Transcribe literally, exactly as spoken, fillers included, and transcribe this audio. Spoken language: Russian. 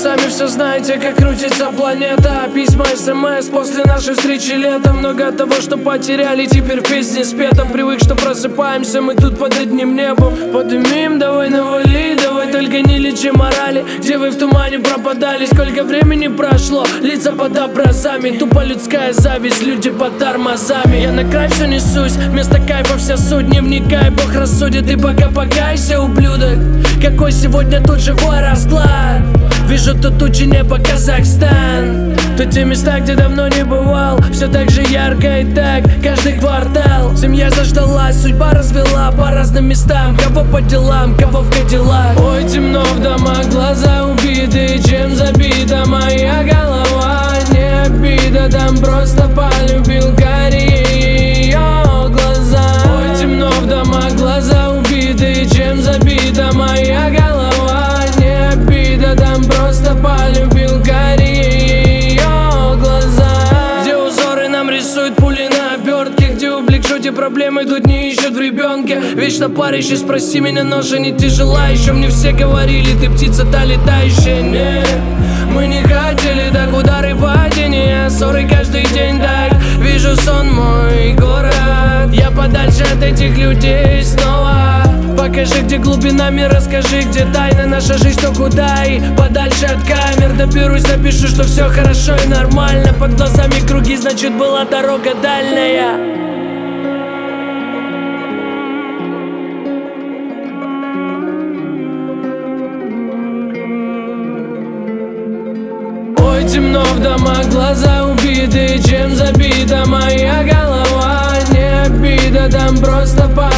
сами все знаете, как крутится планета. Письма, смс после нашей встречи летом. Много того, что потеряли, теперь в песне спетом. Привык, что просыпаемся мы тут под одним небом. Подымим, давай навали, давай только не лечи морали. Где вы в тумане пропадали, сколько времени прошло? Лица под образами, тупо людская зависть, люди под тормозами. Я на край все несусь, вместо кайфа вся суть. Не вникай, Бог рассудит, и пока покайся, ублюдок. Какой сегодня тут живой расклад? Вижу тут тучи неба, Казахстан. Тут те места, где давно не бывал. Все так же ярко и так, каждый квартал. Семья заждалась, судьба развела по разным местам. Кого по делам, кого в кадиллак. Ой, темно в домах, глаза убиты. Чем забита моя голова? Не обида, там просто полюбил карие ее глаза. Ой, темно в домах, глаза убиты. Чем забита моя голова? Не обида, там просто полюбил карие ее глаза. Где узоры нам рисуют пули на обертке, где облик жути проблемы тут не ищут в ребенке. Вечно парящий, спроси меня, ножа не тяжела. Еще мне все говорили, ты птица та летающая. Нет, мы не хотели так, удары падения, ссоры каждый день так. Вижу сон мой город, я подальше от этих людей снова. Покажи, где глубина мира, расскажи, где тайна наша жизнь, то куда и подальше от камер. Доберусь, напишу, что все хорошо и нормально. Под глазами круги, значит была дорога дальняя. Ой, темно в домах, глаза убиты. Чем забита моя голова? Не обида, там просто по